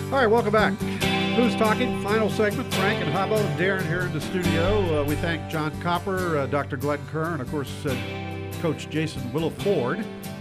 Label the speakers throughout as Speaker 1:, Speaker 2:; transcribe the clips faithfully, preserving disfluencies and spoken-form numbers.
Speaker 1: All right, welcome back. Who's Talking? Final segment. Frank and Habbo, Darren here in the studio. Uh, we thank John Copper, uh, Doctor Glenn Kerr, and of course, uh, Coach Jason Willa Ford.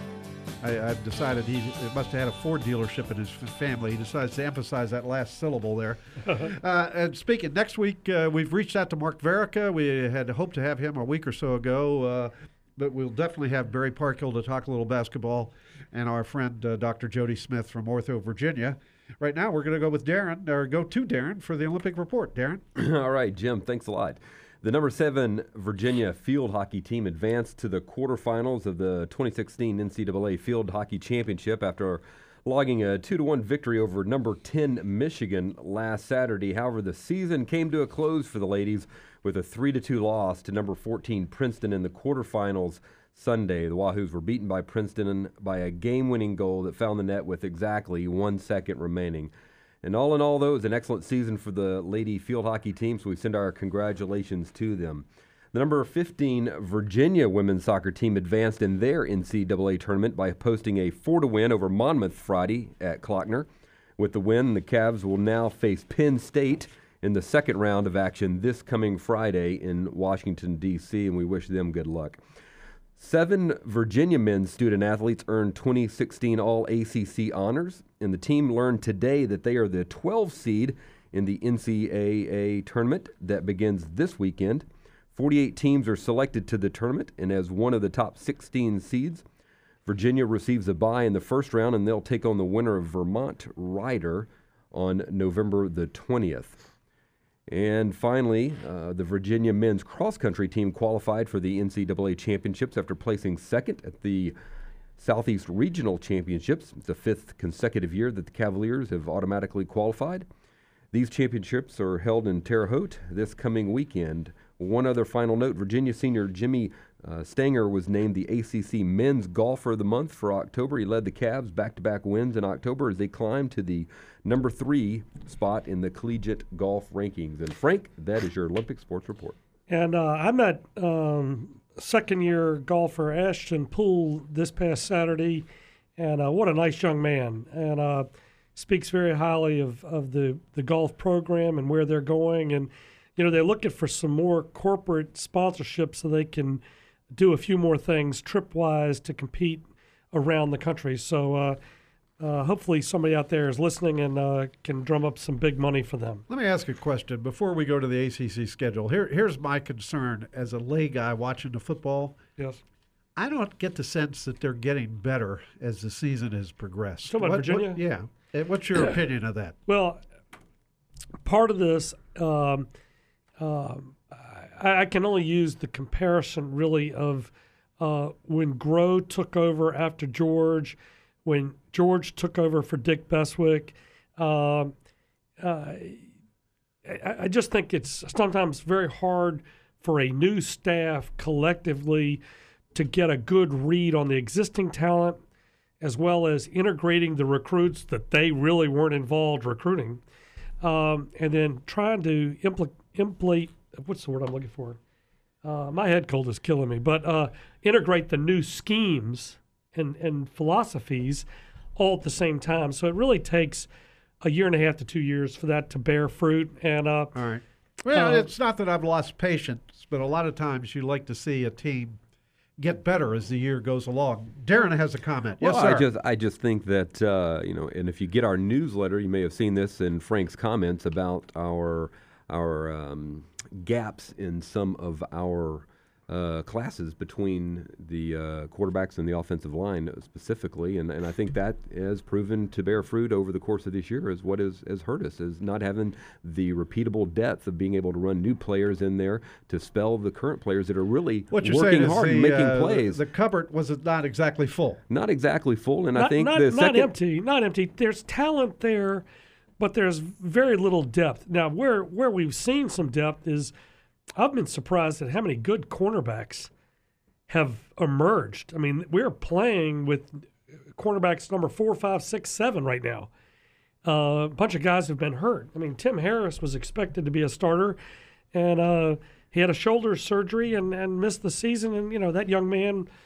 Speaker 1: I, I've decided he must have had a Ford dealership in his family. He decides to emphasize that last syllable there. uh, and speaking, next week uh, we've reached out to Mark Verica. We had hoped to have him a week or so ago, uh, but we'll definitely have Barry Parkhill to talk a little basketball, and our friend uh, Doctor Jody Smith from Ortho, Virginia. Right now, we're going to go with Darren, or go to Darren for the Olympic report. Darren?
Speaker 2: All right, Jim, thanks a lot. The number seven Virginia field hockey team advanced to the quarterfinals of the twenty sixteen N C double A Field Hockey Championship after logging a two to one victory over number ten Michigan last Saturday. However, the season came to a close for the ladies with a three to two loss to number fourteen Princeton in the quarterfinals Sunday. The Wahoos were beaten by Princeton by a game-winning goal that found the net with exactly one second remaining. And all in all, though, it was an excellent season for the lady field hockey team, so we send our congratulations to them. The number fifteen Virginia women's soccer team advanced in their N C double A tournament by posting a four to win over Monmouth Friday at Klockner. With the win, the Cavs will now face Penn State in the second round of action this coming Friday in Washington, D C, and we wish them good luck. Seven Virginia men's student athletes earned twenty sixteen All-A C C honors, and the team learned today that they are the twelfth seed in the N C double A tournament that begins this weekend. forty-eight teams are selected to the tournament, and as one of the top sixteen seeds, Virginia receives a bye in the first round, and they'll take on the winner of Vermont Rider on November the twentieth. And finally, uh, the Virginia men's cross-country team qualified for the N C double A championships after placing second at the Southeast Regional Championships. It's the fifth consecutive year that the Cavaliers have automatically qualified. These championships are held in Terre Haute this coming weekend. One other final note, Virginia senior Jimmy uh, Stanger was named the A C C Men's Golfer of the Month for October. He led the Cavs back-to-back wins in October as they climbed to the number three spot in the collegiate golf rankings. And Frank, that is your Olympic sports report.
Speaker 3: And uh, I met um, second-year golfer Ashton Poole this past Saturday, and uh, what a nice young man. And uh, speaks very highly of, of the, the golf program and where they're going. And, you know, they're looking for some more corporate sponsorship so they can do a few more things trip-wise to compete around the country. So uh, uh, hopefully somebody out there is listening and uh, can drum up some big money for them.
Speaker 1: Let me ask a question before we go to the A C C schedule. Here, here's my concern as a lay guy watching the football.
Speaker 3: Yes.
Speaker 1: I don't get the sense that they're getting better as the season has progressed.
Speaker 3: So about
Speaker 1: What-
Speaker 3: Virginia?
Speaker 1: what- yeah. Uh, What's your opinion of that?
Speaker 3: Well, part of this, um, um, I, I can only use the comparison really of uh, when Groh took over after George, when George took over for Dick Beswick. Um, uh, I, I just think it's sometimes very hard for a new staff collectively to get a good read on the existing talent as well as integrating the recruits that they really weren't involved recruiting, um, and then trying to impl- implement, what's the word I'm looking for? Uh, my head cold is killing me, but uh, integrate the new schemes and, and philosophies all at the same time. So it really takes a year and a half to two years for that to bear fruit. And uh,
Speaker 1: All right. Well,
Speaker 3: uh,
Speaker 1: it's not that I've lost patience, but a lot of times you like to see a team get better as the year goes along. Darren has a comment.
Speaker 2: Well,
Speaker 1: yes, sir.
Speaker 2: I just I just think that uh, you know, and if you get our newsletter, you may have seen this in Frank's comments about our our um, gaps in some of our uh, classes between the uh, quarterbacks and the offensive line specifically, and, and I think that has proven to bear fruit over the course of this year. Is what has, has hurt us is not having the repeatable depth of being able to run new players in there to spell the current players that are really
Speaker 1: what you're
Speaker 2: working
Speaker 1: saying
Speaker 2: hard
Speaker 1: is
Speaker 2: and
Speaker 1: the,
Speaker 2: making
Speaker 1: uh,
Speaker 2: plays.
Speaker 1: The cupboard was not exactly full.
Speaker 2: Not exactly full, and
Speaker 3: not,
Speaker 2: I think
Speaker 3: not,
Speaker 2: the
Speaker 3: not
Speaker 2: second
Speaker 3: empty, not empty. There's talent there, but there's very little depth. Now, where where we've seen some depth is, I've been surprised at how many good cornerbacks have emerged. I mean, we're playing with cornerbacks number four, five, six, seven right now. Uh, a bunch of guys have been hurt. I mean, Tim Harris was expected to be a starter, and uh, he had a shoulder surgery and, and missed the season. And, you know, that young man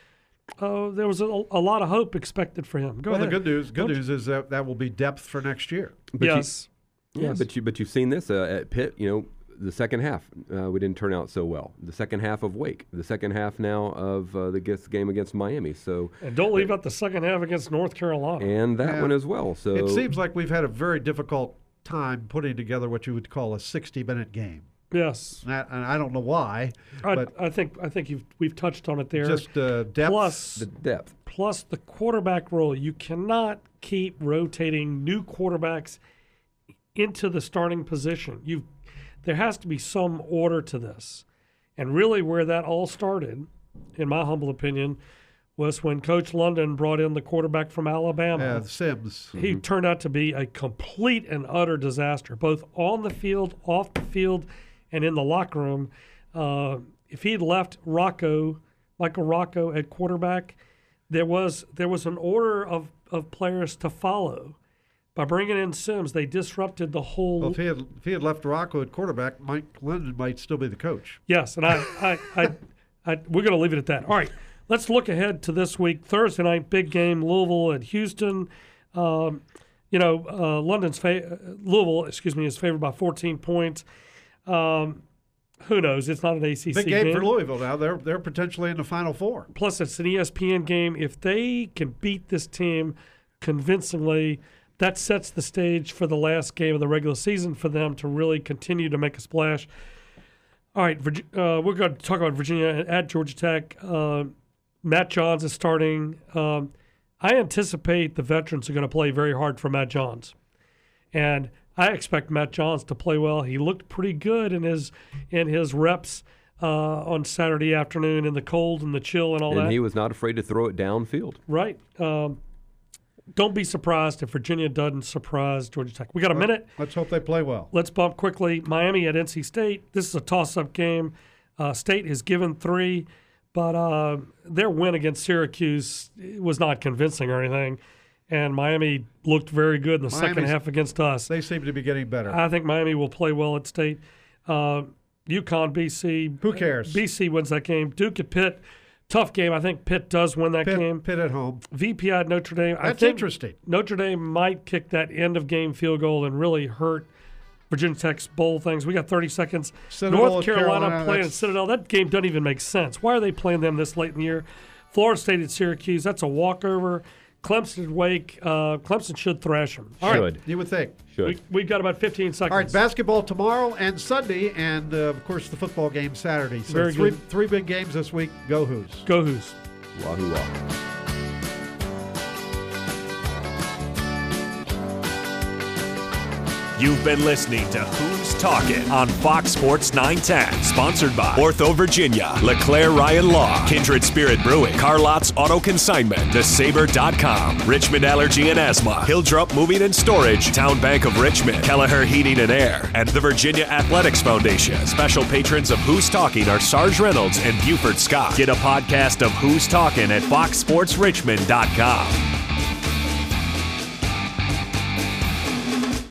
Speaker 3: uh, there was a, a lot of hope expected for him. Go
Speaker 1: well,
Speaker 3: ahead.
Speaker 1: the good news, good
Speaker 3: Don't
Speaker 1: news is that that will be depth for next year.
Speaker 2: But you-
Speaker 3: yes.
Speaker 2: Yeah,
Speaker 3: Yes.
Speaker 2: but you but you've seen this uh, at Pitt. You know, the second half uh, we didn't turn out so well. The second half of Wake, the second half now of uh, the gets- game against Miami. So
Speaker 3: And don't leave out the second half against North Carolina.
Speaker 2: and that
Speaker 1: Yeah.
Speaker 2: one as well. So
Speaker 1: It seems like we've had a very difficult time putting together what you would call a sixty-minute game.
Speaker 3: yes.
Speaker 1: And, that, and I don't know why,
Speaker 3: I,
Speaker 1: but
Speaker 3: I think I think you've we've touched on it there.
Speaker 1: just uh, depth.
Speaker 3: Plus,
Speaker 2: the depth.
Speaker 3: plus the quarterback role. You cannot keep rotating new quarterbacks into the starting position. You, there has to be some order to this. And really where that all started, in my humble opinion, was when Coach London brought in the quarterback from Alabama.
Speaker 1: uh, Sims.
Speaker 3: He turned out to be a complete and utter disaster, both on the field, off the field, and in the locker room. Uh, if he'd left Rocco, Michael Rocco at quarterback, there was there was an order of, of players to follow. By bringing in Sims, they disrupted the whole.
Speaker 1: Well, if he had if he had left Rocco at quarterback, Mike London might still be the coach.
Speaker 3: Yes, and I, I, I, I we're going to leave it at that. All right, let's look ahead to this week. Thursday night, big game, Louisville at Houston. Um, you know, uh, London's fa- Louisville, excuse me, is favored by fourteen points. Um, who knows? It's not an A C C
Speaker 1: Big game, for Louisville now. They're they're potentially in the Final Four.
Speaker 3: Plus, it's an E S P N game. If they can beat this team convincingly, that sets the stage for the last game of the regular season for them to really continue to make a splash. All right, Virgi- uh, we're going to talk about Virginia at Georgia Tech. Uh, Matt Johns is starting. Um, I anticipate the veterans are going to play very hard for Matt Johns. And I expect Matt Johns to play well. He looked pretty good in his in his reps uh, on Saturday afternoon in the cold and the chill and all
Speaker 2: And
Speaker 3: that.
Speaker 2: he was not afraid to throw it downfield.
Speaker 3: Right. Um, don't be surprised if Virginia doesn't surprise Georgia Tech. We got a minute.
Speaker 1: Let's hope they play well.
Speaker 3: Let's bump quickly. Miami at N C State. This is a toss-up game. Uh, State is given three, but uh, their win against Syracuse was not convincing or anything. And Miami looked very good in the second
Speaker 1: Miami's-
Speaker 3: half against us.
Speaker 1: They seem to be getting better.
Speaker 3: I think Miami will play well at State. Uh, UConn, B C.
Speaker 1: Who cares?
Speaker 3: B C wins that game. Duke at Pitt. Tough game. I think Pitt does win that
Speaker 1: Pitt,
Speaker 3: game.
Speaker 1: Pitt at home.
Speaker 3: V P at Notre Dame. I
Speaker 1: That's
Speaker 3: think
Speaker 1: interesting.
Speaker 3: Notre Dame might kick that end of game field goal and really hurt Virginia Tech's bowl things. We got thirty seconds.
Speaker 1: Citadel
Speaker 3: North
Speaker 1: at
Speaker 3: Carolina,
Speaker 1: Carolina,
Speaker 3: playing at
Speaker 1: that's-
Speaker 3: Citadel. That game doesn't even make sense. Why are they playing them this late in the year? Florida State at Syracuse. That's a walkover. Clemson at Wake. Uh, Clemson should thrash them. All right.
Speaker 2: Should.
Speaker 1: You would think.
Speaker 2: Should.
Speaker 3: We, we've got about fifteen seconds.
Speaker 1: All right, basketball tomorrow and Sunday, and uh, of course the football game Saturday. So
Speaker 3: Very
Speaker 1: three
Speaker 3: good.
Speaker 1: three big games this week. Go Hoos.
Speaker 3: Go Hoos.
Speaker 2: Wahoo wah.
Speaker 4: You've been listening to Who's Talking on Fox Sports nine ten. Sponsored by Ortho Virginia, LeClaire Ryan Law, Kindred Spirit Brewing, Carlott's Auto Consignment, The Saber dot com, Richmond Allergy and Asthma, Hilldrup Moving and Storage, Town Bank of Richmond, Kelleher Heating and Air, and the Virginia Athletics Foundation. Special patrons of Who's Talking are Sarge Reynolds and Buford Scott. Get a podcast of Who's Talking at fox sports richmond dot com.